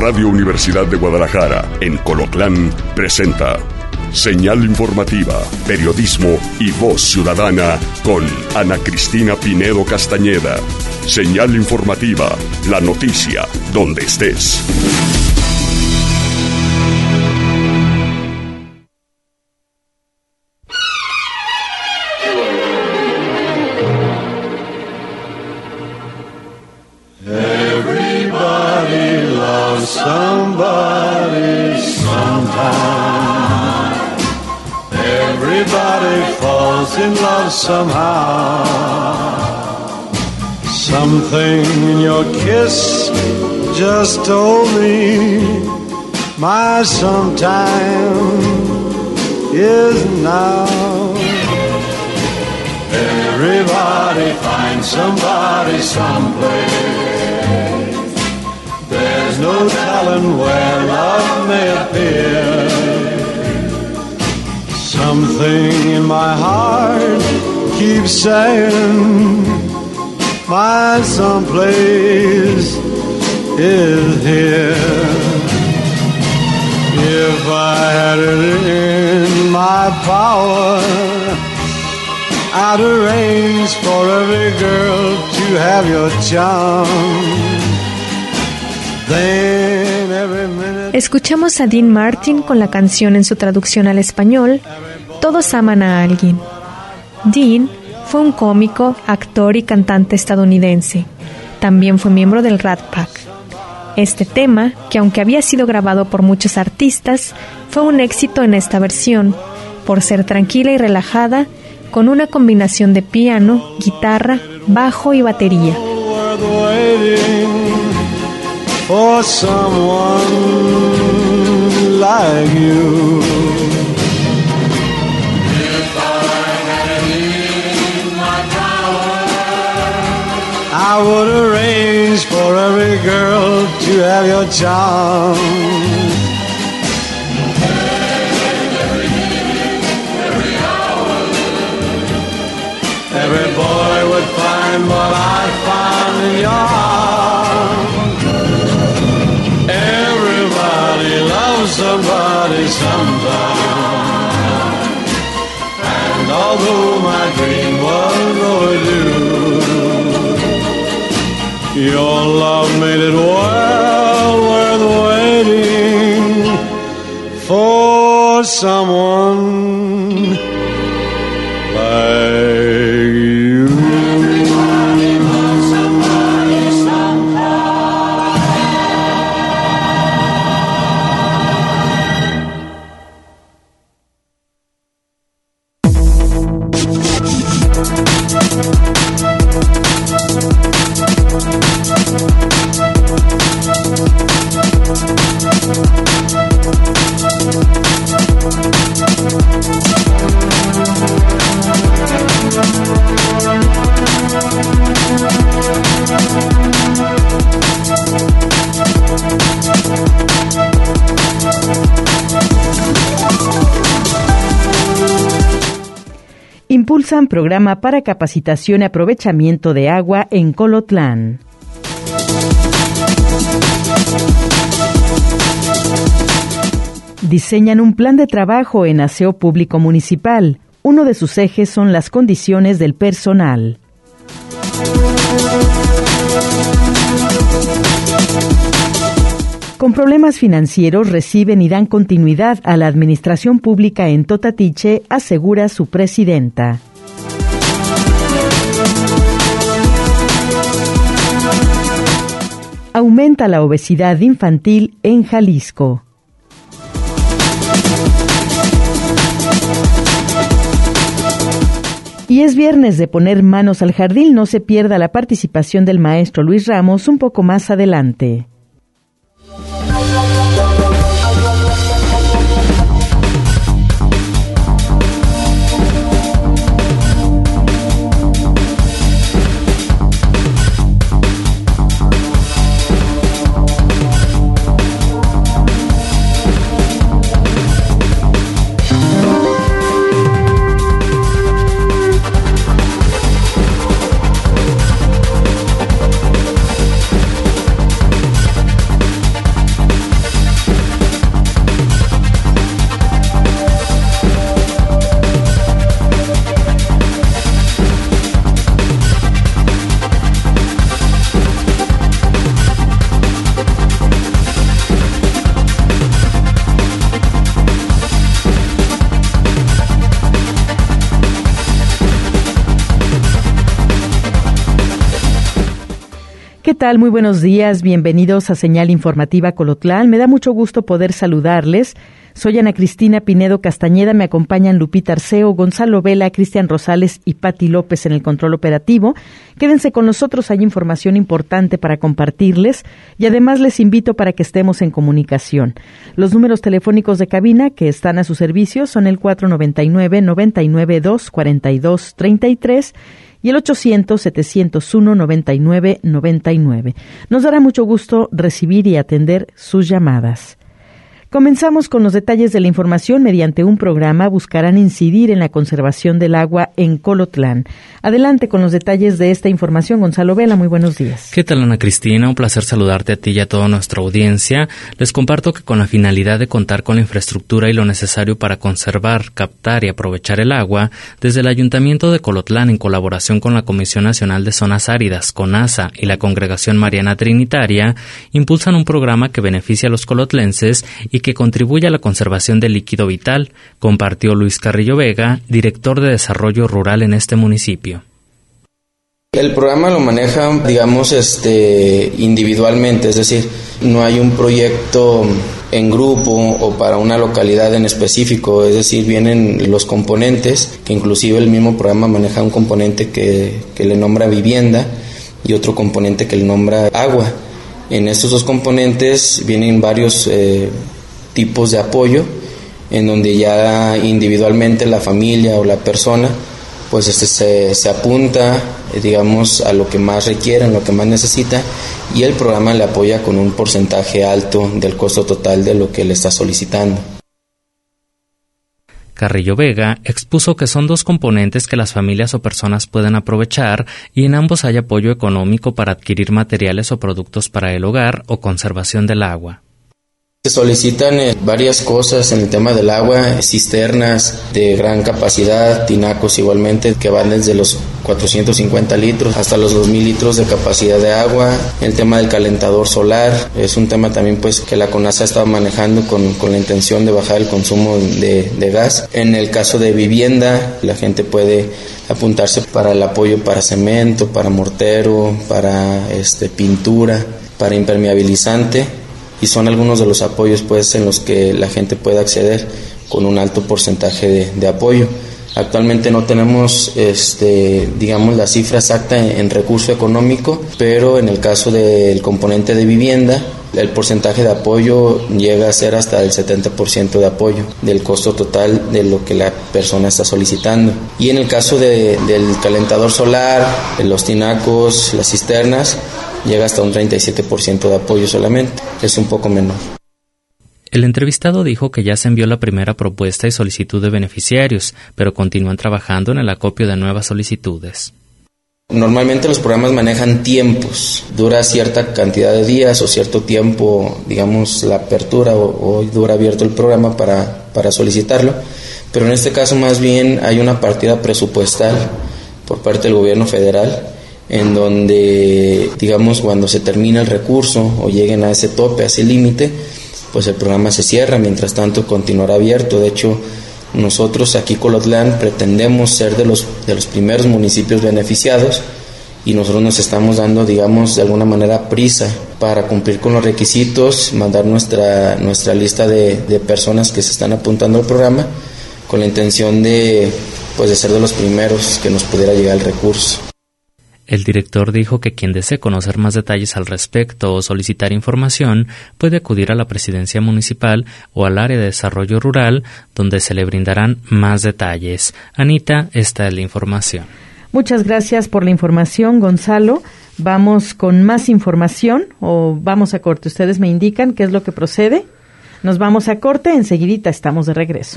Radio Universidad de Guadalajara, en Colotlán, presenta Señal Informativa, Periodismo y Voz Ciudadana con Ana Cristina Pinedo Castañeda. Señal Informativa, la noticia donde estés. Somebody, sometime. Everybody falls in love somehow. Something in your kiss just told me my sometime is now. Everybody finds somebody someplace. There's no telling where love may appear. Something in my heart keeps saying my someplace is here. If I had it in my power, I'd arrange for every girl to have your charm. Escuchamos a Dean Martin con la canción en su traducción al español, Todos aman a alguien. Dean fue un cómico, actor y cantante estadounidense. También fue miembro del Rat Pack. Este tema, que aunque había sido grabado por muchos artistas, fue un éxito en esta versión, por ser tranquila y relajada, con una combinación de piano, guitarra, bajo y batería. For someone like you. If I had it in my power, I would arrange for every girl to have your charm. Every minute, every hour, every boy would find what I found in your arms. Somebody sometime. And although my dream was overdue, your love made it well worth waiting for someone like you. Everybody loves somebody sometime. Impulsan programa para capacitación y aprovechamiento de agua en Colotlán. Diseñan un plan de trabajo en aseo público municipal. Uno de sus ejes son las condiciones del personal. Con problemas financieros reciben y dan continuidad a la administración pública en Totatiche, asegura su presidenta. Aumenta la obesidad infantil en Jalisco. Y es viernes de poner manos al jardín, no se pierda la participación del maestro Luis Ramos un poco más adelante. tal? Muy buenos días, bienvenidos a Señal Informativa Colotlán. Me da mucho gusto poder saludarles. Soy Ana Cristina Pinedo Castañeda, me acompañan Lupita Arceo, Gonzalo Vela, Cristian Rosales y Pati López en el control operativo. Quédense con nosotros, hay información importante para compartirles y además les invito para que estemos en comunicación. Los números telefónicos de cabina que están a su servicio son el 499-992-4233 y el 800-701-9999. Nos dará mucho gusto recibir y atender sus llamadas. Comenzamos con los detalles de la información. Mediante un programa buscarán incidir en la conservación del agua en Colotlán. Adelante con los detalles de esta información, Gonzalo Vela. Muy buenos días. ¿Qué tal, Ana Cristina? Un placer saludarte a ti y a toda nuestra audiencia. Les comparto que con la finalidad de contar con la infraestructura y lo necesario para conservar, captar y aprovechar el agua, desde el Ayuntamiento de Colotlán, en colaboración con la Comisión Nacional de Zonas Áridas, CONAZA y la Congregación Mariana Trinitaria, impulsan un programa que beneficia a los colotlenses y que contribuye a la conservación del líquido vital, compartió Luis Carrillo Vega, director de Desarrollo Rural en este municipio. El programa lo maneja, individualmente, es decir, no hay un proyecto en grupo o para una localidad en específico, es decir, vienen los componentes, que inclusive el mismo programa maneja un componente que le nombra vivienda y otro componente que le nombra agua. En estos dos componentes vienen varios tipos de apoyo, en donde ya individualmente la familia o la persona pues se apunta, a lo que más requieren, lo que más necesita, y el programa le apoya con un porcentaje alto del costo total de lo que le está solicitando. Carrillo Vega expuso que son dos componentes que las familias o personas pueden aprovechar y en ambos hay apoyo económico para adquirir materiales o productos para el hogar o conservación del agua. Se solicitan varias cosas en el tema del agua, cisternas de gran capacidad, tinacos igualmente, que van desde los 450 litros hasta los 2,000 litros de capacidad de agua. El tema del calentador solar es un tema también pues que la CONAZA está manejando con la intención de bajar el consumo de gas. En el caso de vivienda, la gente puede apuntarse para el apoyo para cemento, para mortero, para pintura, para impermeabilizante. Y son algunos de los apoyos pues en los que la gente puede acceder con un alto porcentaje de apoyo. Actualmente no tenemos la cifra exacta en recurso económico, pero en el caso del componente de vivienda, el porcentaje de apoyo llega a ser hasta el 70% de apoyo del costo total de lo que la persona está solicitando. Y en el caso del calentador solar, de los tinacos, las cisternas, llega hasta un 37% de apoyo solamente, es un poco menor. El entrevistado dijo que ya se envió la primera propuesta y solicitud de beneficiarios, pero continúan trabajando en el acopio de nuevas solicitudes. Normalmente los programas manejan tiempos, dura cierta cantidad de días o cierto tiempo, la apertura o dura abierto el programa para solicitarlo, pero en este caso más bien hay una partida presupuestal por parte del gobierno federal, en donde, cuando se termina el recurso o lleguen a ese tope, a ese límite, pues el programa se cierra, mientras tanto continuará abierto. De hecho, nosotros aquí Colotlán pretendemos ser de los primeros municipios beneficiados y nosotros nos estamos dando, de alguna manera prisa para cumplir con los requisitos, mandar nuestra lista de personas que se están apuntando al programa con la intención de ser de los primeros que nos pudiera llegar el recurso. El director dijo que quien desee conocer más detalles al respecto o solicitar información puede acudir a la presidencia municipal o al área de desarrollo rural, donde se le brindarán más detalles. Anita, esta es la información. Muchas gracias por la información, Gonzalo. Vamos con más información o vamos a corte. Ustedes me indican qué es lo que procede. Nos vamos a corte, enseguidita estamos de regreso.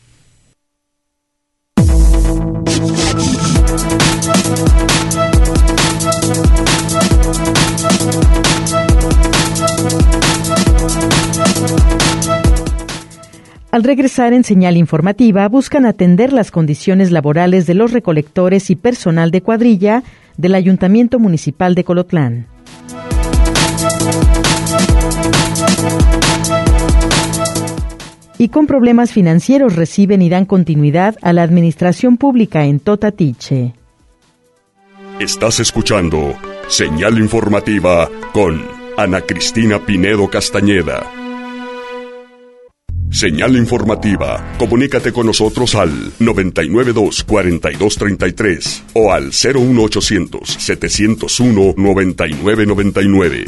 Al regresar en Señal Informativa, buscan atender las condiciones laborales de los recolectores y personal de cuadrilla del Ayuntamiento Municipal de Colotlán. Y con problemas financieros reciben y dan continuidad a la administración pública en Totatiche. Estás escuchando Señal informativa con Ana Cristina Pinedo Castañeda. Señal informativa. Comunícate con nosotros al 992-4233 o al 01800-701-9999.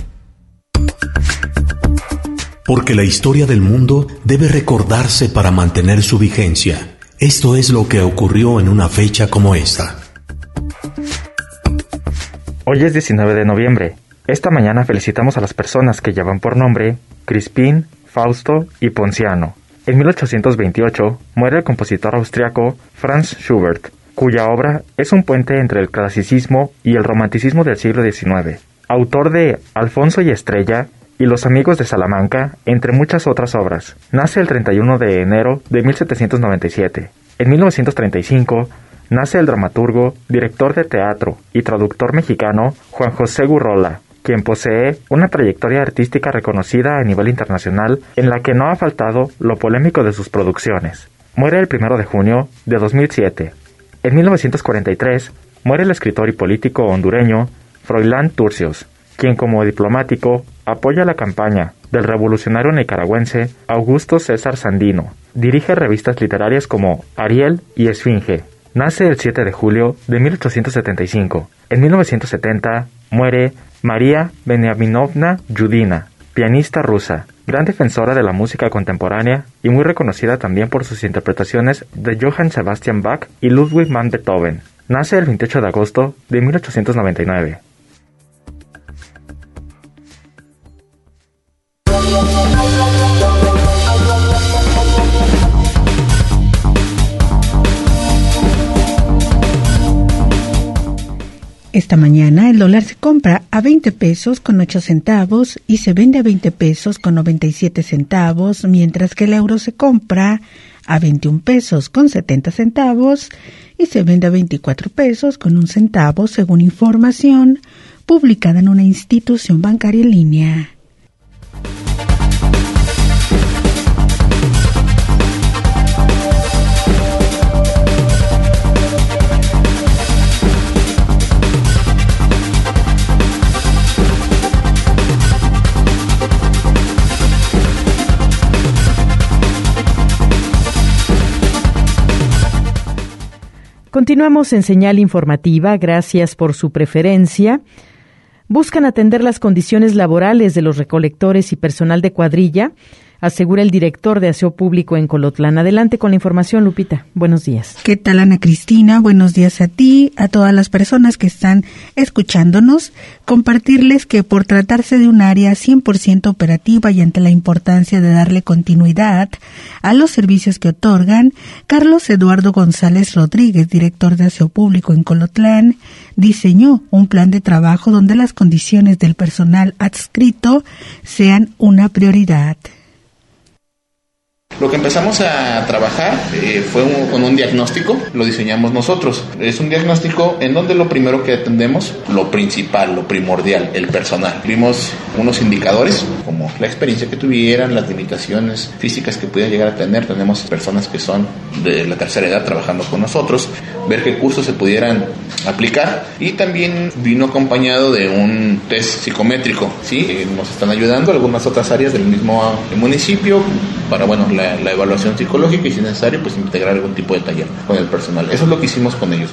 Porque la historia del mundo debe recordarse para mantener su vigencia. Esto es lo que ocurrió en una fecha como esta. Hoy es 19 de noviembre. Esta mañana felicitamos a las personas que llevan por nombre Crispín, Fausto y Ponciano. En 1828 muere el compositor austriaco Franz Schubert, cuya obra es un puente entre el clasicismo y el romanticismo del siglo XIX. Autor de Alfonso y Estrella y Los amigos de Salamanca, entre muchas otras obras. Nace el 31 de enero de 1797. En 1935 nace el dramaturgo, director de teatro y traductor mexicano Juan José Gurrola, quien posee una trayectoria artística reconocida a nivel internacional en la que no ha faltado lo polémico de sus producciones. Muere el 1 de junio de 2007. En 1943 muere el escritor y político hondureño Froilán Turcios, quien como diplomático apoya la campaña del revolucionario nicaragüense Augusto César Sandino. Dirige revistas literarias como Ariel y Esfinge. Nace el 7 de julio de 1875. En 1970 muere María Beniaminovna Yudina, pianista rusa, gran defensora de la música contemporánea y muy reconocida también por sus interpretaciones de Johann Sebastian Bach y Ludwig van Beethoven. Nace el 28 de agosto de 1899. Esta mañana el dólar se compra a 20 pesos con 8 centavos y se vende a 20 pesos con 97 centavos, mientras que el euro se compra a 21 pesos con 70 centavos y se vende a 24 pesos con 1 centavo, según información publicada en una institución bancaria en línea. Continuamos en Señal Informativa, gracias por su preferencia. Buscan atender las condiciones laborales de los recolectores y personal de cuadrilla, asegura el director de Aseo Público en Colotlán. Adelante con la información, Lupita. Buenos días. ¿Qué tal, Ana Cristina? Buenos días a ti, a todas las personas que están escuchándonos. Compartirles que por tratarse de un área 100% operativa y ante la importancia de darle continuidad a los servicios que otorgan, Carlos Eduardo González Rodríguez, director de Aseo Público en Colotlán, diseñó un plan de trabajo donde las condiciones del personal adscrito sean una prioridad. Lo que empezamos a trabajar fue con un diagnóstico, lo diseñamos nosotros. Es un diagnóstico en donde lo primero que atendemos, lo principal, lo primordial, el personal. Vimos unos indicadores como la experiencia que tuvieran, las limitaciones físicas que pudieran llegar a tener. Tenemos personas que son de la tercera edad trabajando con nosotros, ver qué cursos se pudieran aplicar, y también vino acompañado de un test psicométrico, ¿sí? Nos están ayudando algunas otras áreas del mismo municipio para, la evaluación psicológica y, si necesario, pues integrar algún tipo de taller con el personal. Eso es lo que hicimos con ellos.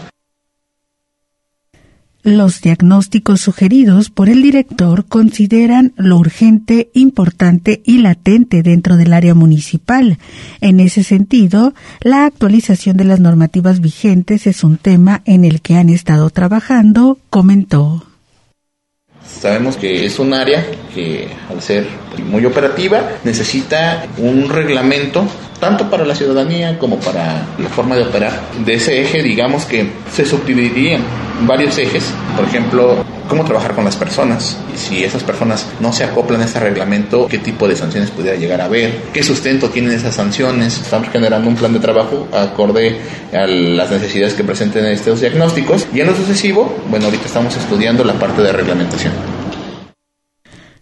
Los diagnósticos sugeridos por el director consideran lo urgente, importante y latente dentro del área municipal. En ese sentido, la actualización de las normativas vigentes es un tema en el que han estado trabajando, comentó. Sabemos que es un área que, al ser muy operativa, necesita un reglamento tanto para la ciudadanía como para la forma de operar. De ese eje, digamos que se subdividirían varios ejes. Por ejemplo, cómo trabajar con las personas. Y si esas personas no se acoplan a ese reglamento, qué tipo de sanciones pudiera llegar a haber, qué sustento tienen esas sanciones. Estamos generando un plan de trabajo acorde a las necesidades que presenten estos diagnósticos. Y en lo sucesivo, ahorita estamos estudiando la parte de reglamentación.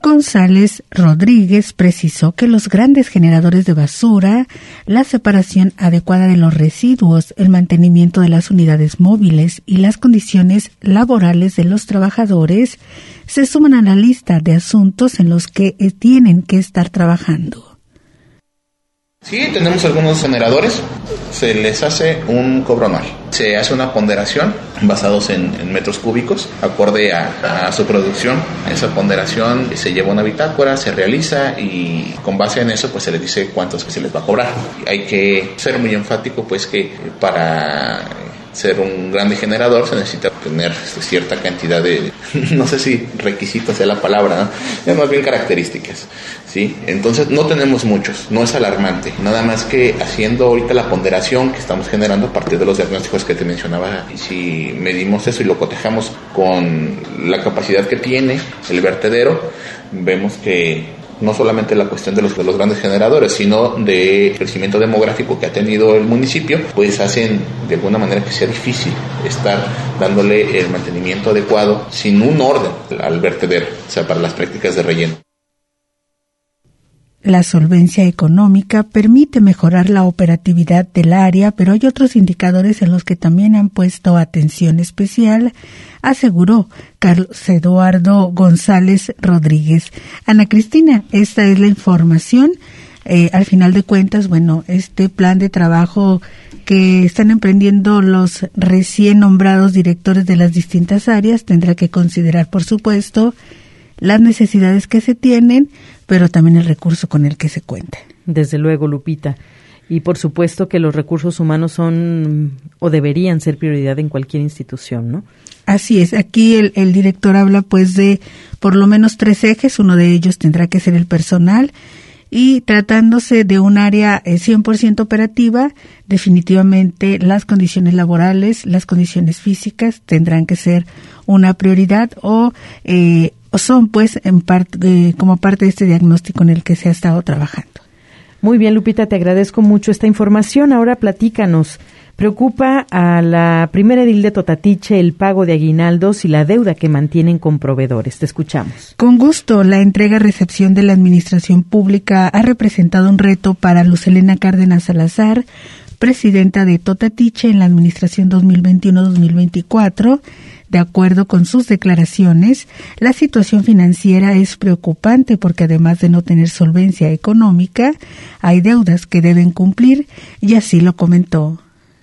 González Rodríguez precisó que los grandes generadores de basura, la separación adecuada de los residuos, el mantenimiento de las unidades móviles y las condiciones laborales de los trabajadores se suman a la lista de asuntos en los que tienen que estar trabajando. Sí, tenemos algunos generadores, se les hace un cobro anual. Se hace una ponderación basados en metros cúbicos, acorde a su producción. Esa ponderación se lleva a una bitácora, se realiza y con base en eso pues se les dice cuántos se les va a cobrar. Hay que ser muy enfático pues que para ser un grande generador se necesita tener cierta cantidad de, no sé si requisitos sea la palabra, ¿no? Es más bien características, ¿sí? Entonces no tenemos muchos, no es alarmante, nada más que haciendo ahorita la ponderación que estamos generando a partir de los diagnósticos que te mencionaba, y si medimos eso y lo cotejamos con la capacidad que tiene el vertedero, vemos que no solamente la cuestión de los grandes generadores, sino de crecimiento demográfico que ha tenido el municipio, pues hacen de alguna manera que sea difícil estar dándole el mantenimiento adecuado sin un orden al vertedero, o sea, para las prácticas de relleno. La solvencia económica permite mejorar la operatividad del área, pero hay otros indicadores en los que también han puesto atención especial, aseguró Carlos Eduardo González Rodríguez. Ana Cristina, esta es la información. Al final de cuentas, bueno, este plan de trabajo que están emprendiendo los recién nombrados directores de las distintas áreas tendrá que considerar, por supuesto, las necesidades que se tienen, pero también el recurso con el que se cuenta. Desde luego, Lupita. Y por supuesto que los recursos humanos son o deberían ser prioridad en cualquier institución, ¿no? Así es. Aquí el director habla pues de por lo menos 3 ejes. Uno de ellos tendrá que ser el personal. Y tratándose de un área 100% operativa, definitivamente las condiciones laborales, las condiciones físicas tendrán que ser una prioridad o son pues en parte como parte de este diagnóstico en el que se ha estado trabajando. Muy bien, Lupita, te agradezco mucho esta información. Ahora platícanos. Preocupa a la primera edil de Totatiche el pago de aguinaldos y la deuda que mantienen con proveedores. Te escuchamos. Con gusto. La entrega-recepción de la administración pública ha representado un reto para Luz Helena Cárdenas Salazar, presidenta de Totatiche en la administración 2021-2024. De acuerdo con sus declaraciones, la situación financiera es preocupante porque además de no tener solvencia económica, hay deudas que deben cumplir y así lo comentó.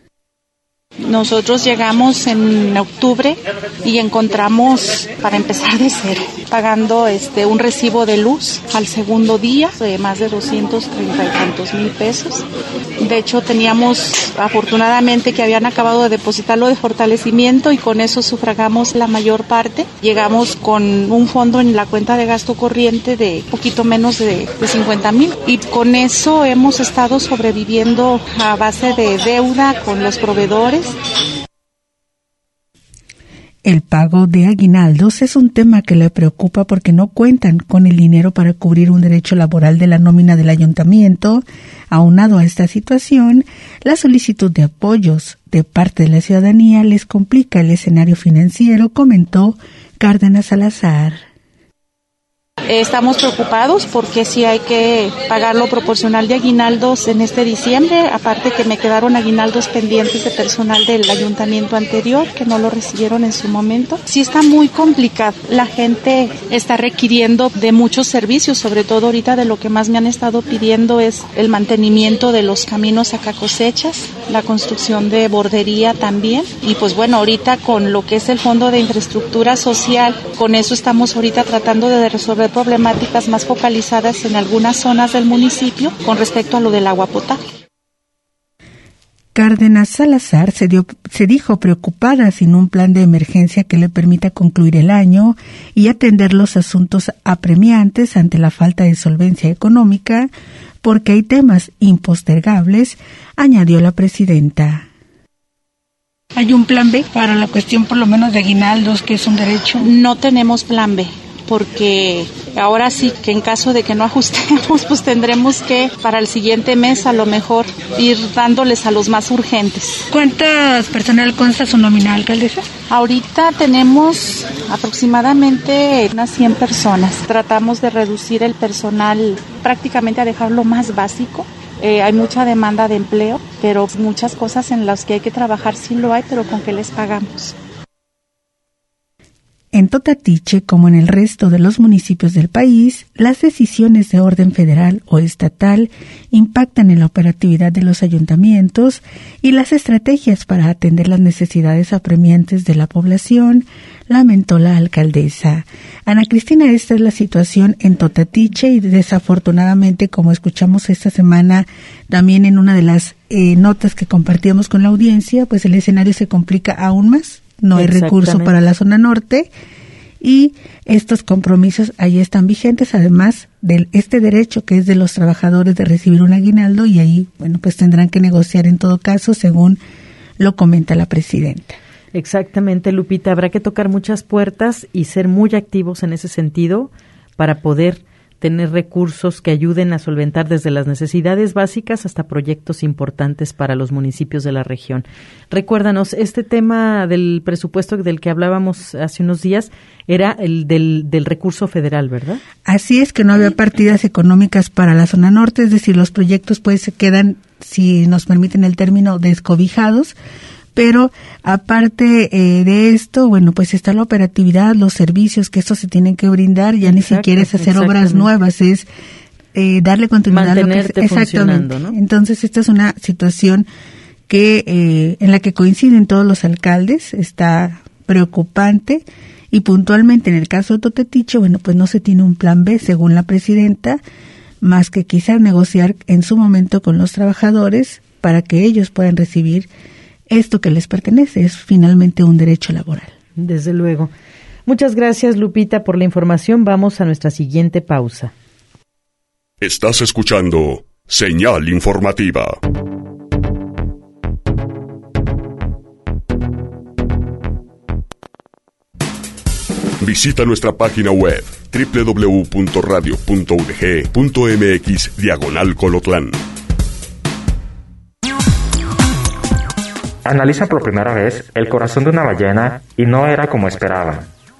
Nosotros llegamos en octubre y encontramos, para empezar de cero, pagando un recibo de luz al segundo día de más de 230 y tantos mil pesos. De hecho, teníamos afortunadamente que habían acabado de depositarlo de fortalecimiento y con eso sufragamos la mayor parte. Llegamos con un fondo en la cuenta de gasto corriente de poquito menos de 50,000 y con eso hemos estado sobreviviendo a base de deuda con los proveedores. El pago de aguinaldos es un tema que le preocupa porque no cuentan con el dinero para cubrir un derecho laboral de la nómina del ayuntamiento. Aunado a esta situación, la solicitud de apoyos de parte de la ciudadanía les complica el escenario financiero, comentó Cárdenas Salazar. Estamos preocupados porque sí hay que pagar lo proporcional de aguinaldos en este diciembre, aparte que me quedaron aguinaldos pendientes de personal del ayuntamiento anterior que no lo recibieron en su momento. Sí está muy complicado, la gente está requiriendo de muchos servicios, sobre todo ahorita de lo que más me han estado pidiendo es el mantenimiento de los caminos acá cosechas, la construcción de bordería también y pues bueno, ahorita con lo que es el Fondo de Infraestructura Social, con eso estamos ahorita tratando de resolver problemáticas más focalizadas en algunas zonas del municipio con respecto a lo del agua potable. Cárdenas Salazar se dijo preocupada sin un plan de emergencia que le permita concluir el año y atender los asuntos apremiantes ante la falta de solvencia económica, porque hay temas impostergables, añadió la presidenta. ¿Hay un plan B para la cuestión por lo menos de aguinaldos, que es un derecho? No tenemos plan B. porque ahora sí que en caso de que no ajustemos, pues tendremos que para el siguiente mes a lo mejor ir dándoles a los más urgentes. ¿Cuántas personal consta su nómina, alcaldesa? Ahorita tenemos aproximadamente unas 100 personas. Tratamos de reducir el personal prácticamente a dejarlo más básico. Hay mucha demanda de empleo, pero muchas cosas en las que hay que trabajar sí lo hay, pero ¿con qué les pagamos? En Totatiche, como en el resto de los municipios del país, las decisiones de orden federal o estatal impactan en la operatividad de los ayuntamientos y las estrategias para atender las necesidades apremiantes de la población, lamentó la alcaldesa. Ana Cristina, esta es la situación en Totatiche y desafortunadamente, como escuchamos esta semana también en una de las notas que compartíamos con la audiencia, pues el escenario se complica aún más. No hay recurso para la zona norte y estos compromisos ahí están vigentes, además de este derecho que es de los trabajadores de recibir un aguinaldo y ahí, bueno, pues tendrán que negociar en todo caso según lo comenta la presidenta. Exactamente, Lupita, habrá que tocar muchas puertas y ser muy activos en ese sentido para poder tener recursos que ayuden a solventar desde las necesidades básicas hasta proyectos importantes para los municipios de la región. Recuérdanos, este tema del presupuesto del que hablábamos hace unos días era el del recurso federal, ¿verdad? Así es, que no había partidas económicas para la zona norte, es decir, los proyectos pues se quedan, si nos permiten el término, descobijados. Pero aparte de esto, bueno, pues está la operatividad, los servicios que estos se tienen que brindar, ya ni siquiera es hacer obras nuevas, es darle continuidad a lo que exactamente, ¿no? Entonces esta es una situación que en la que coinciden todos los alcaldes, está preocupante y puntualmente en el caso de Totatiche, bueno, pues no se tiene un plan B según la presidenta, más que quizás negociar en su momento con los trabajadores para que ellos puedan recibir esto que les pertenece, es finalmente un derecho laboral. Desde luego. Muchas gracias, Lupita, por la información. Vamos a nuestra siguiente pausa. Estás escuchando Señal Informativa. Visita nuestra página web www.radio.udg.mx/Colotlán. Analiza por primera vez el corazón de una ballena y no era como esperaba.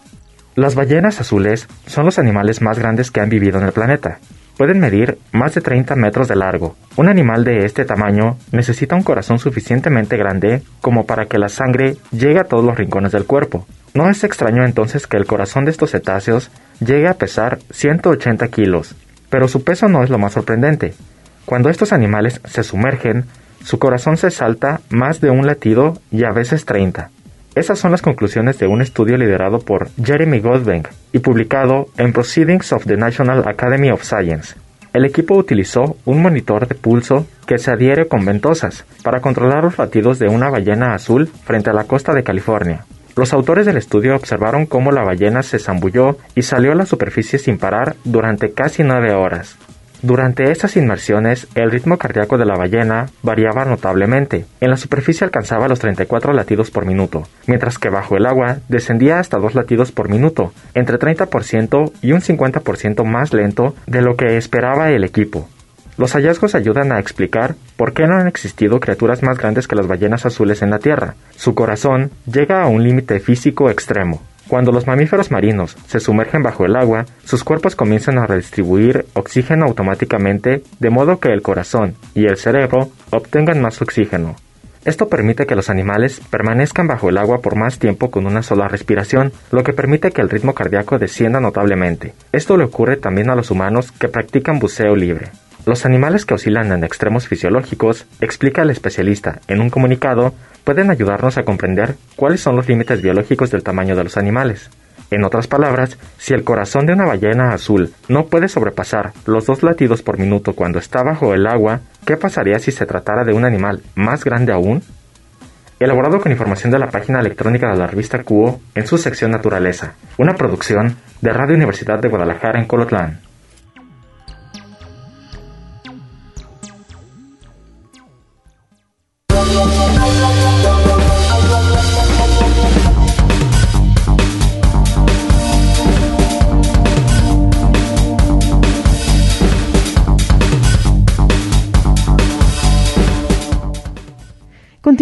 Las ballenas azules son los animales más grandes que han vivido en el planeta. Pueden medir más de 30 metros de largo. Un animal de este tamaño necesita un corazón suficientemente grande como para que la sangre llegue a todos los rincones del cuerpo. No es extraño entonces que el corazón de estos cetáceos llegue a pesar 180 kilos, pero su peso no es lo más sorprendente. Cuando estos animales se sumergen, su corazón se salta más de un latido y a veces 30. Esas son las conclusiones de un estudio liderado por Jeremy Goldbank y publicado en Proceedings of the National Academy of Science. El equipo utilizó un monitor de pulso que se adhiere con ventosas para controlar los latidos de una ballena azul frente a la costa de California. Los autores del estudio observaron cómo la ballena se zambulló y salió a la superficie sin parar durante casi 9 horas. Durante estas inmersiones, el ritmo cardíaco de la ballena variaba notablemente. En la superficie alcanzaba los 34 latidos por minuto, mientras que bajo el agua descendía hasta 2 latidos por minuto, entre 30% y un 50% más lento de lo que esperaba el equipo. Los hallazgos ayudan a explicar por qué no han existido criaturas más grandes que las ballenas azules en la Tierra. Su corazón llega a un límite físico extremo. Cuando los mamíferos marinos se sumergen bajo el agua, sus cuerpos comienzan a redistribuir oxígeno automáticamente, de modo que el corazón y el cerebro obtengan más oxígeno. Esto permite que los animales permanezcan bajo el agua por más tiempo con una sola respiración, lo que permite que el ritmo cardíaco descienda notablemente. Esto le ocurre también a los humanos que practican buceo libre. Los animales que oscilan en extremos fisiológicos, explica el especialista en un comunicado, pueden ayudarnos a comprender cuáles son los límites biológicos del tamaño de los animales. En otras palabras, si el corazón de una ballena azul no puede sobrepasar los 2 latidos por minuto cuando está bajo el agua, ¿qué pasaría si se tratara de un animal más grande aún? Elaborado con información de la página electrónica de la revista Cuo en su sección Naturaleza, una producción de Radio Universidad de Guadalajara en Colotlán.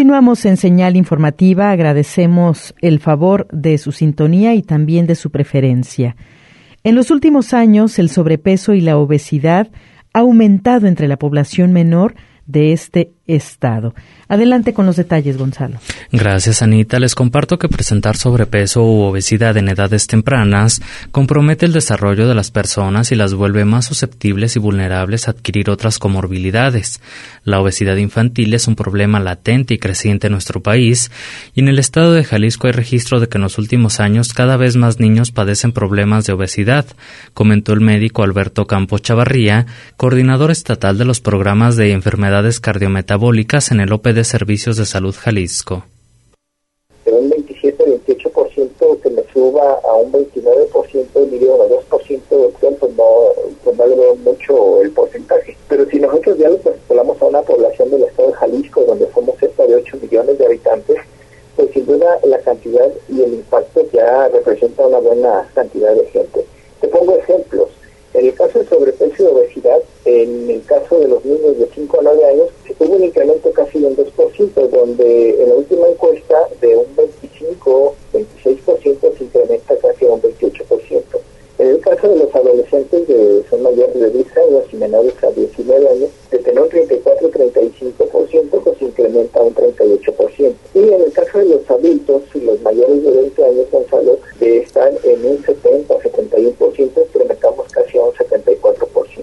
Continuamos en Señal Informativa. Agradecemos el favor de su sintonía y también de su preferencia. En los últimos años, el sobrepeso y la obesidad ha aumentado entre la población menor de este estado. Adelante con los detalles, Gonzalo. Gracias, Anita. Les comparto que presentar sobrepeso u obesidad en edades tempranas compromete el desarrollo de las personas y las vuelve más susceptibles y vulnerables a adquirir otras comorbilidades. La obesidad infantil es un problema latente y creciente en nuestro país, y en el estado de Jalisco hay registro de que en los últimos años cada vez más niños padecen problemas de obesidad, comentó el médico Alberto Campos Chavarría, coordinador estatal de los programas de enfermedades cardiometabólicas en el OPD Servicios de Salud Jalisco. De un 27-28% que me suba a un 29%, diría un 2%, pues no le veo mucho el porcentaje. Pero si nosotros ya lo extrapolamos a una población del estado de Jalisco, donde somos cerca de 8 millones de habitantes, pues sin duda la cantidad y el impacto ya representa una buena cantidad de gente. Te pongo ejemplos. En el caso de sobrepeso y obesidad, en el caso de los niños de 5 a 9 años, hubo un incremento casi de un 2%, donde en la última encuesta de un 25-26% se incrementa casi a un 28%. En el caso de los adolescentes que son mayores de 10 años y menores a 19 años, de tener un 34-35%, pues se incrementa a un 38%. Y en el caso de los adultos y los mayores de 20 años, Gonzalo, de estar en un 70-71%, incrementamos casi a un 74%.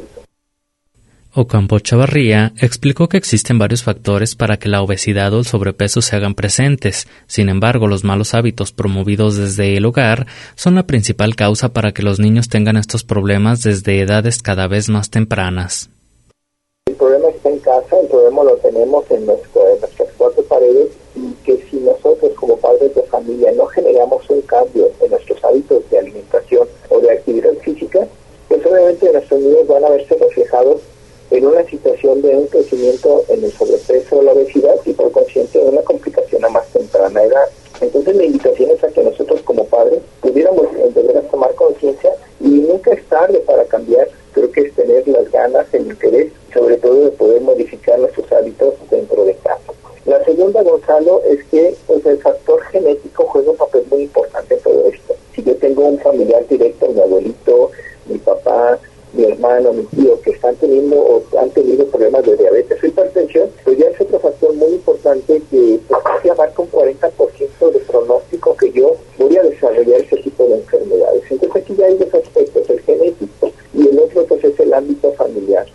Ocampo Chavarría explicó que existen varios factores para que la obesidad o el sobrepeso se hagan presentes. Sin embargo, los malos hábitos promovidos desde el hogar son la principal causa para que los niños tengan estos problemas desde edades cada vez más tempranas. El problema está en casa, el problema lo tenemos en nuestras cuatro paredes, y que si nosotros como padres de familia no generamos un cambio en nuestros hábitos de alimentación o de actividad física, pues obviamente nuestros niños van a verse reflejados en una situación de un crecimiento en el sobrepeso o la obesidad y por consiguiente de una complicación a más temprana edad. Entonces la invitación es a que nosotros como padres pudiéramos de veras tomar conciencia, y nunca es tarde para cambiar. Creo que es tener las ganas, el interés, sobre todo de poder modificar nuestros hábitos dentro de casa. La segunda, Gonzalo, es que pues, el factor genético juega un papel muy importante en todo esto. Si yo tengo un familiar directo, mi abuelito, mi papá, mi hermano, mi tío, que están teniendo o han tenido problemas de diabetes o hipertensión, pues ya es otro factor muy importante que pues, abarca un 40% de pronóstico que yo voy a desarrollar ese tipo de enfermedades. Entonces aquí ya hay dos aspectos, el genético y el otro pues es el ámbito familiar.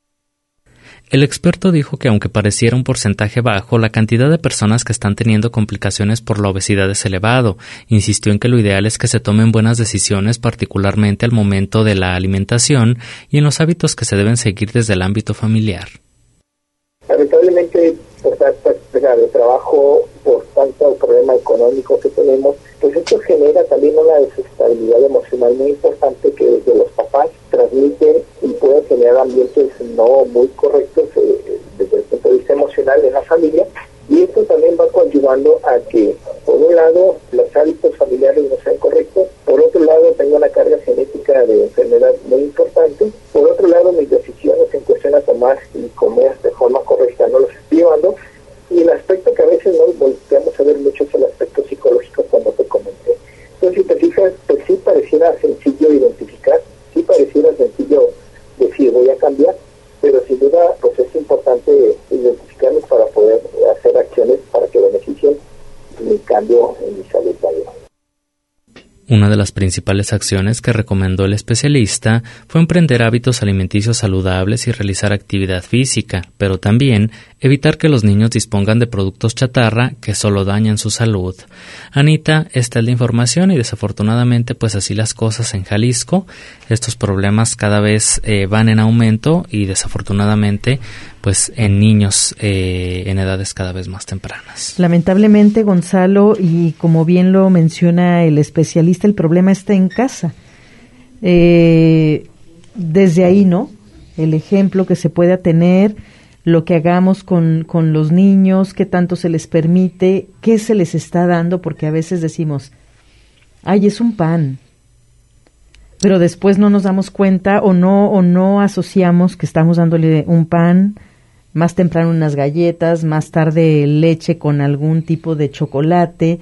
El experto dijo que aunque pareciera un porcentaje bajo, la cantidad de personas que están teniendo complicaciones por la obesidad es elevado. Insistió en que lo ideal es que se tomen buenas decisiones, particularmente al momento de la alimentación y en los hábitos que se deben seguir desde el ámbito familiar. Lamentablemente, el trabajo por tanto problema económico que tenemos, pues esto genera también una desestabilidad emocional muy importante que desde los papás transmiten y pueden generar ambientes no muy correctos desde el punto de vista emocional en la familia, y esto también va coadyuvando a que, por un lado, los hábitos familiares no sean correctos, por otro lado, tengo una carga genética de enfermedad muy importante, por otro lado, mis decisiones en cuestión a tomar y comer de forma correcta no los estoy llevando, y el aspecto que a veces no volteamos a ver mucho es el aspecto psicológico, como te comenté. Entonces, si te fijas, pues sí pareciera sencillo identificar, sí pareciera sencillo decir voy a cambiar, pero sin duda pues es importante identificarnos para poder hacer acciones para que beneficien mi cambio en mi salud también. Una de las principales acciones que recomendó el especialista fue emprender hábitos alimenticios saludables y realizar actividad física, pero también evitar que los niños dispongan de productos chatarra que solo dañan su salud. Anita, esta es la información y desafortunadamente pues así las cosas en Jalisco. Estos problemas cada vez van en aumento y desafortunadamente pues en niños en edades cada vez más tempranas. Lamentablemente, Gonzalo, y como bien lo menciona el especialista, el problema está en casa. Desde ahí, ¿no? El ejemplo que se pueda tener, lo que hagamos con los niños, qué tanto se les permite, qué se les está dando, porque a veces decimos, ay, es un pan, pero después no nos damos cuenta o no asociamos que estamos dándole un pan más temprano unas galletas, más tarde leche con algún tipo de chocolate,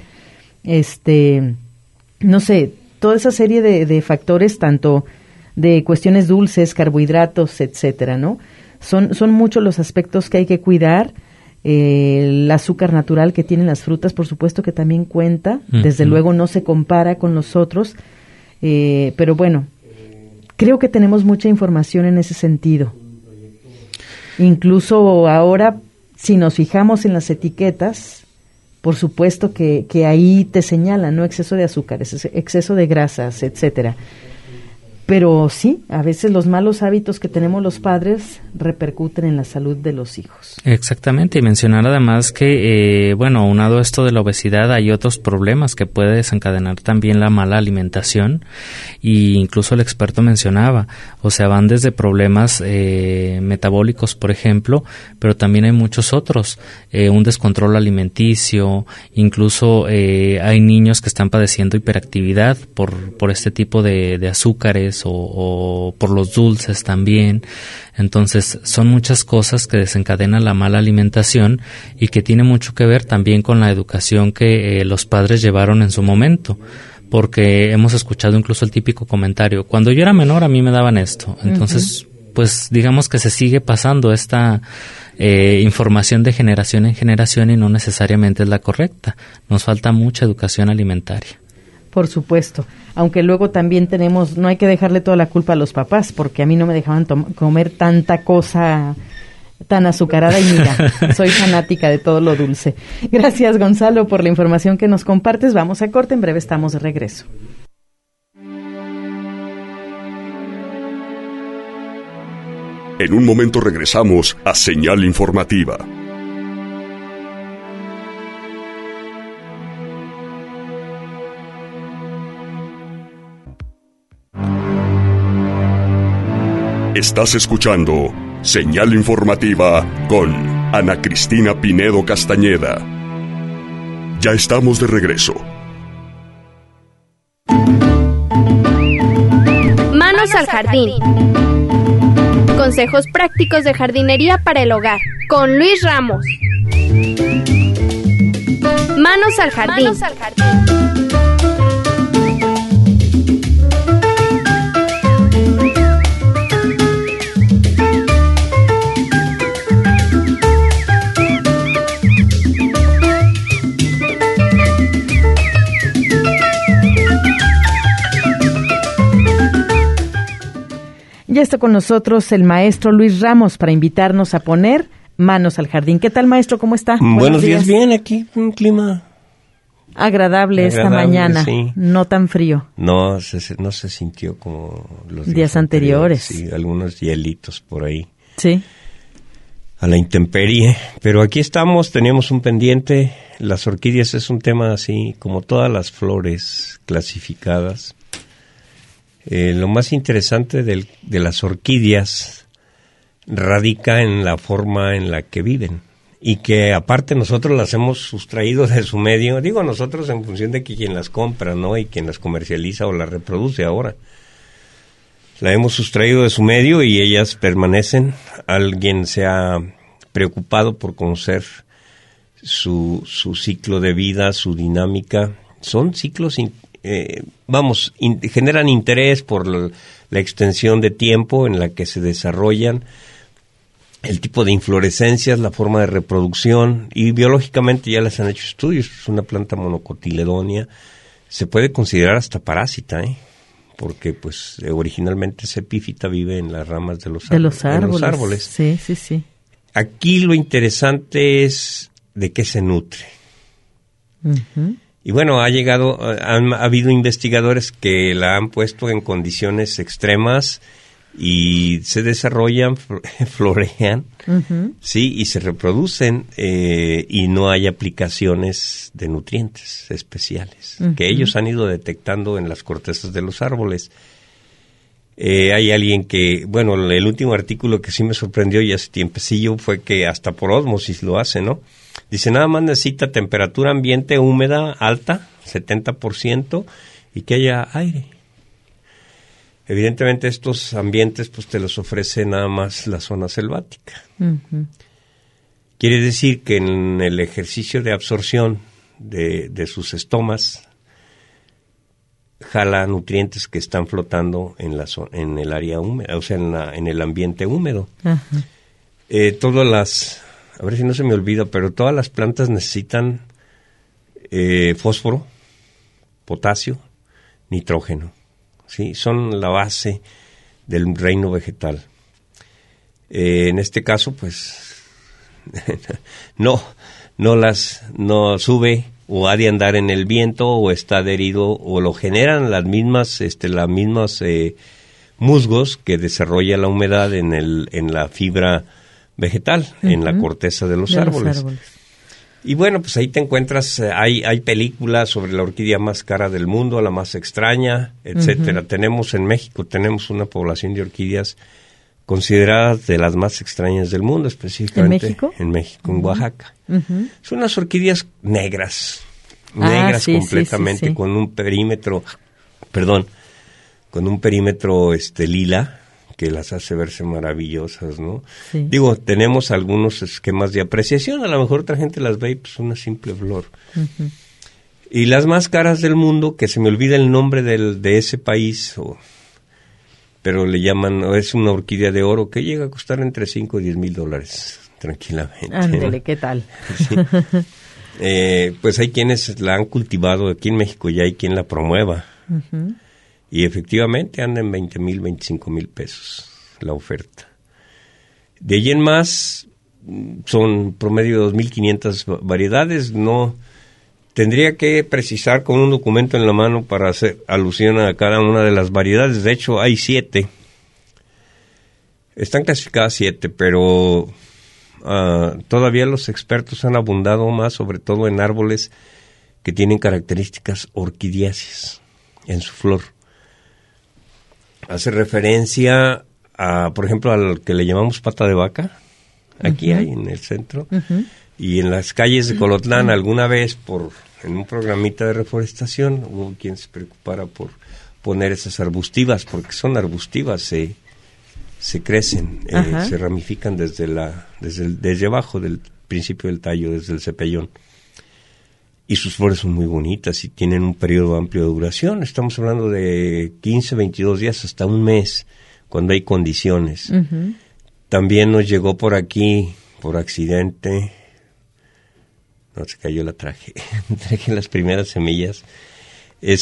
no sé, toda esa serie de factores, tanto de cuestiones dulces, carbohidratos, etcétera, ¿no? Son muchos los aspectos que hay que cuidar. El azúcar natural que tienen las frutas, por supuesto que también cuenta. Desde luego no se compara con los otros, pero bueno, creo que tenemos mucha información en ese sentido. Incluso ahora, si nos fijamos en las etiquetas, por supuesto que ahí te señalan, ¿no? Exceso de azúcares, exceso de grasas, etcétera. Pero sí, a veces los malos hábitos que tenemos los padres repercuten en la salud de los hijos. Exactamente, y mencionar además que, aunado a esto de la obesidad, hay otros problemas que puede desencadenar también la mala alimentación, y incluso el experto mencionaba, o sea, van desde problemas metabólicos, por ejemplo, pero también hay muchos otros, un descontrol alimenticio, incluso hay niños que están padeciendo hiperactividad por este tipo de azúcares, o por los dulces también. Entonces son muchas cosas que desencadenan la mala alimentación y que tiene mucho que ver también con la educación que los padres llevaron en su momento, porque hemos escuchado incluso el típico comentario: cuando yo era menor a mí me daban esto. Entonces pues digamos que se sigue pasando esta información de generación en generación y no necesariamente es la correcta. Nos falta mucha educación alimentaria. Por supuesto, aunque luego también no hay que dejarle toda la culpa a los papás, porque a mí no me dejaban comer tanta cosa tan azucarada y mira, soy fanática de todo lo dulce. Gracias, Gonzalo, por la información que nos compartes. Vamos a corte, en breve estamos de regreso. En un momento regresamos a Señal Informativa. Estás escuchando Señal Informativa con Ana Cristina Pinedo Castañeda. Ya estamos de regreso. Manos al jardín. Consejos prácticos de jardinería para el hogar, con Luis Ramos. Manos al jardín. Manos al jardín. Ya está con nosotros el maestro Luis Ramos para invitarnos a poner manos al jardín. ¿Qué tal, maestro? ¿Cómo está? Buenos días. Bien, aquí un clima agradable esta mañana, sí. No tan frío. No se sintió como los días anteriores. Sí, algunos hielitos por ahí. Sí. A la intemperie, pero aquí estamos, teníamos un pendiente. Las orquídeas es un tema así, como todas las flores clasificadas. Lo más interesante de las orquídeas radica en la forma en la que viven y que aparte nosotros las hemos sustraído de su medio, digo nosotros en función de que quien las compra, ¿no? Y quien las comercializa o las reproduce ahora. La hemos sustraído de su medio y ellas permanecen. Alguien se ha preocupado por conocer su ciclo de vida, su dinámica. Son ciclos generan interés por la extensión de tiempo en la que se desarrollan, el tipo de inflorescencias, la forma de reproducción, y biológicamente ya les han hecho estudios. Es una planta monocotiledonia, se puede considerar hasta parásita, porque pues originalmente esa epífita vive en las ramas de los árboles. Sí, sí, sí. Aquí lo interesante es de qué se nutre. Uh-huh. Y bueno, ha habido investigadores que la han puesto en condiciones extremas y se desarrollan, florean, uh-huh. Sí, y se reproducen y no hay aplicaciones de nutrientes especiales, uh-huh. que ellos han ido detectando en las cortezas de los árboles. Hay alguien que, bueno, el último artículo que sí me sorprendió y hace tiempecillo fue que hasta por ósmosis lo hace, ¿no? Dice, nada más necesita temperatura ambiente húmeda alta, 70%, y que haya aire. Evidentemente estos ambientes pues te los ofrece nada más la zona selvática. Uh-huh. Quiere decir que en el ejercicio de absorción de sus estomas jala nutrientes que están flotando en el área húmeda, o sea, en el ambiente húmedo. Todas las, a ver si no se me olvida, pero todas las plantas necesitan fósforo, potasio, nitrógeno, ¿sí? Son la base del reino vegetal. En este caso, pues, no sube o ha de andar en el viento o está adherido o lo generan las mismas musgos que desarrolla la humedad en la fibra vegetal, en la corteza de los árboles. Y bueno, pues ahí te encuentras, hay películas sobre la orquídea más cara del mundo, la más extraña, etcétera. En México tenemos una población de orquídeas consideradas de las más extrañas del mundo, específicamente en México, en Oaxaca. Son unas orquídeas negras completamente, sí. Con un perímetro lila, que las hace verse maravillosas, ¿no? Sí. Digo, tenemos algunos esquemas de apreciación, a lo mejor otra gente las ve y pues una simple flor. Y las más caras del mundo, que se me olvida el nombre de ese país, pero le llaman, es una orquídea de oro que llega a costar entre $5 y $10,000, tranquilamente. Ándele, ¿qué tal? Sí. Pues hay quienes la han cultivado, aquí en México ya hay quien la promueva. Y efectivamente anda en 20,000, 25,000 pesos la oferta. De ahí en más, son promedio de 2,500 variedades. No tendría que precisar con un documento en la mano para hacer alusión a cada una de las variedades. De hecho, hay 7. Están clasificadas 7, pero todavía los expertos han abundado más, sobre todo en árboles que tienen características orquidiáceas en su flor. Hace referencia por ejemplo, al que le llamamos pata de vaca. Aquí hay en el centro. Y en las calles de Colotlán, alguna vez en un programita de reforestación, hubo quien se preocupara por poner esas arbustivas, porque son arbustivas, se crecen, se ramifican desde abajo del principio del tallo, desde el cepellón. Y sus flores son muy bonitas y tienen un periodo amplio de duración. Estamos hablando de 15, 22 días hasta un mes, cuando hay condiciones. También nos llegó por aquí, por accidente, no, se cayó, la traje las primeras semillas. Es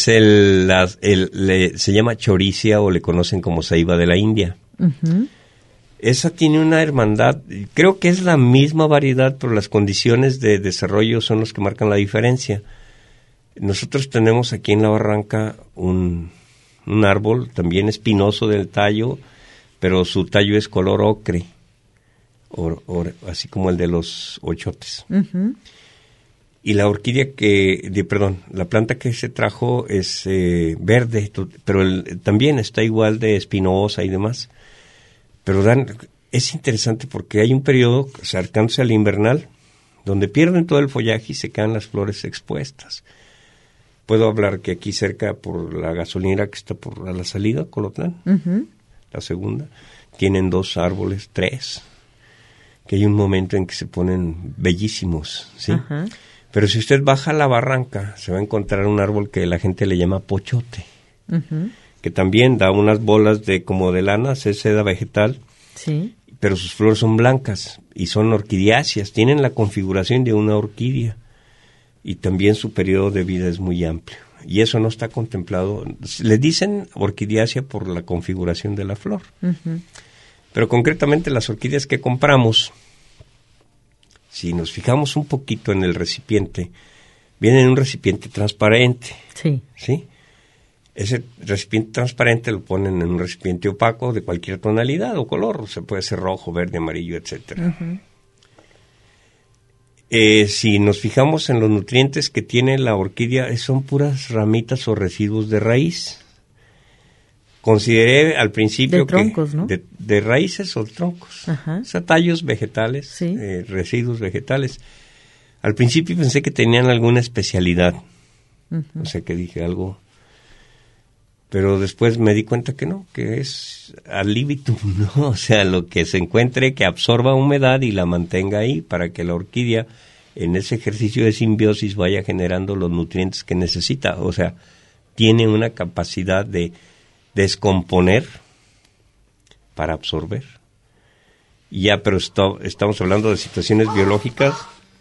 se llama choricia, o le conocen como ceiba de la India. Esa tiene una hermandad, creo que es la misma variedad, pero las condiciones de desarrollo son los que marcan la diferencia. Nosotros tenemos aquí en la barranca un árbol también espinoso del tallo, pero su tallo es color ocre, así como el de los ochotes. Y la orquídea la planta que se trajo es verde, pero también está igual de espinosa y demás. Pero es interesante porque hay un periodo acercándose al invernal donde pierden todo el follaje y se quedan las flores expuestas. Puedo hablar que aquí cerca, por la gasolinera que está a la salida, Colotlán, la segunda, tienen 2 árboles, 3, que hay un momento en que se ponen bellísimos, ¿sí? Pero si usted baja la barranca, se va a encontrar un árbol que la gente le llama pochote, que también da unas bolas como de lana, es seda vegetal, pero sus flores son blancas y son orquidiáceas, tienen la configuración de una orquídea y también su periodo de vida es muy amplio. Y eso no está contemplado, le dicen orquidiácea por la configuración de la flor. Pero concretamente las orquídeas que compramos, si nos fijamos un poquito en el recipiente, viene en un recipiente transparente. ¿Sí? Ese recipiente transparente lo ponen en un recipiente opaco de cualquier tonalidad o color, se puede ser rojo, verde, amarillo, etcétera. Si nos fijamos en los nutrientes que tiene la orquídea, son puras ramitas o residuos de raíz. Consideré al principio de troncos, ¿no? De raíces o troncos, o sea, tallos vegetales, residuos vegetales. Al principio pensé que tenían alguna especialidad, o sea, que dije algo. Pero después me di cuenta que no, que es ad libitum, ¿no? O sea, lo que se encuentre que absorba humedad y la mantenga ahí para que la orquídea en ese ejercicio de simbiosis vaya generando los nutrientes que necesita. O sea, tiene una capacidad de descomponer para absorber. Y ya, pero estamos hablando de situaciones biológicas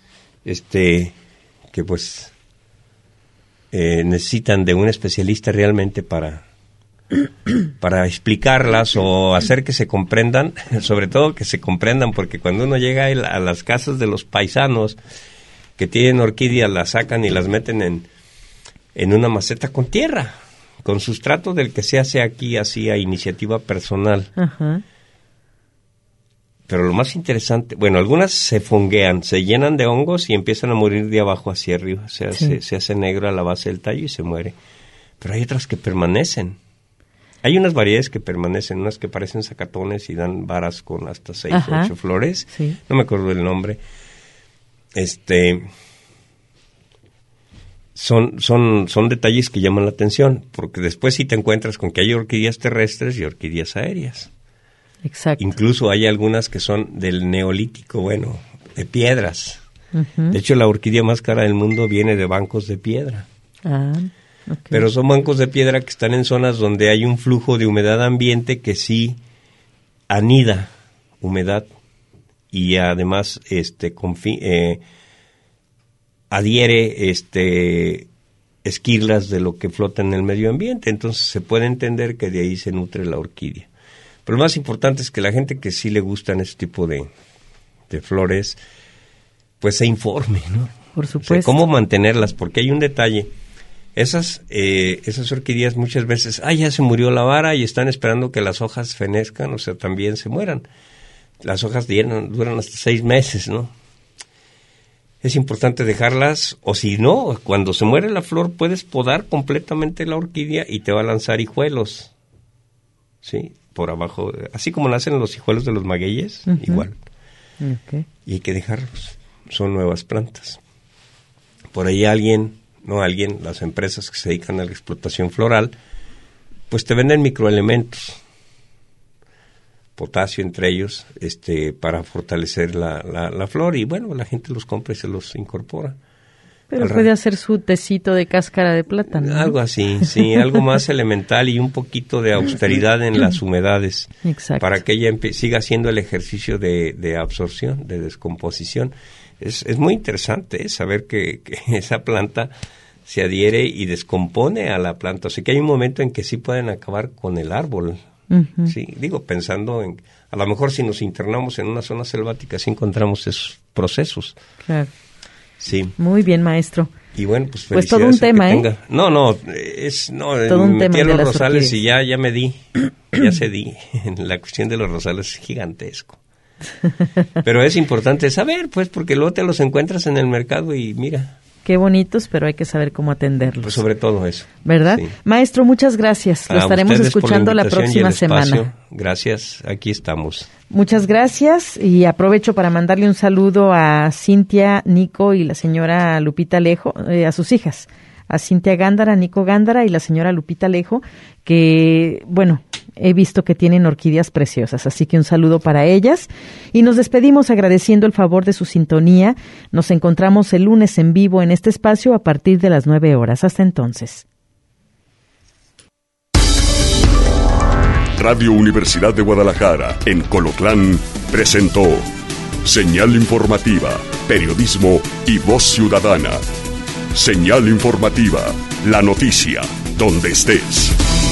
que pues necesitan de un especialista realmente para explicarlas o hacer que se comprendan, sobre todo que se comprendan, porque cuando uno llega a las casas de los paisanos que tienen orquídeas, las sacan y las meten en una maceta con tierra, con sustrato del que se hace aquí así a iniciativa personal. Ajá. Pero lo más interesante, bueno, algunas se fonguean, se llenan de hongos y empiezan a morir de abajo hacia arriba. Se hace negro a la base del tallo y se muere. Pero hay otras que permanecen. Hay unas variedades que permanecen, unas que parecen zacatones y dan varas con hasta 6 o 8 flores. Sí. No me acuerdo del nombre. Son detalles que llaman la atención, porque después sí te encuentras con que hay orquídeas terrestres y orquídeas aéreas. Exacto. Incluso hay algunas que son del neolítico, bueno, de piedras. Uh-huh. De hecho, la orquídea más cara del mundo viene de bancos de piedra. Ah, okay. Pero son bancos de piedra que están en zonas donde hay un flujo de humedad ambiente que sí anida humedad y además adhiere esquirlas de lo que flota en el medio ambiente. Entonces se puede entender que de ahí se nutre la orquídea. Pero lo más importante es que la gente que sí le gustan este tipo de flores, pues se informe, ¿no? Por supuesto. O sea, cómo mantenerlas, porque hay un detalle. Esas orquídeas muchas veces, ya se murió la vara y están esperando que las hojas fenezcan, o sea, también se mueran. Las hojas duran hasta 6 meses, ¿no? Es importante dejarlas, o si no, cuando se muere la flor puedes podar completamente la orquídea y te va a lanzar hijuelos, ¿sí? Por abajo, así como nacen los hijuelos de los magueyes, uh-huh. Igual. Okay. Y hay que dejarlos, son nuevas plantas. Por ahí las empresas que se dedican a la explotación floral, pues te venden microelementos, potasio entre ellos, para fortalecer la flor, y bueno, la gente los compra y se los incorpora. Pero puede hacer su tecito de cáscara de plátano, ¿no? Algo así, sí, algo más elemental y un poquito de austeridad en las humedades. Exacto. Para que ella siga haciendo el ejercicio de absorción, de descomposición. Es muy interesante saber que esa planta se adhiere y descompone a la planta. O sea que hay un momento en que sí pueden acabar con el árbol. Uh-huh. Sí, pensando en, a lo mejor si nos internamos en una zona selvática sí encontramos esos procesos. Claro. Sí. Pues bien, maestro. Y bueno, pues todo un tema, No, todo un tema metí a los rosales orquídeas. y ya me di, ya cedí. La cuestión de los rosales es gigantesco. Pero es importante saber, pues, porque luego te los encuentras en el mercado y mira. Qué bonitos, pero hay que saber cómo atenderlos. Pues sobre todo eso. ¿Verdad? Sí. Maestro, muchas gracias. Lo estaremos escuchando la próxima semana. Gracias, aquí estamos. Muchas gracias y aprovecho para mandarle un saludo a Cintia, Nico y la señora Lupita Alejo, a sus hijas, a Cintia Gándara, Nico Gándara y la señora Lupita Alejo, que, bueno, he visto que tienen orquídeas preciosas, así que un saludo para ellas. Y nos despedimos agradeciendo el favor de su sintonía. Nos encontramos el lunes en vivo en este espacio a partir de las 9 horas. Hasta entonces. Radio Universidad de Guadalajara, en Colotlán, presentó Señal Informativa, Periodismo y Voz Ciudadana. Señal Informativa, la noticia, donde estés.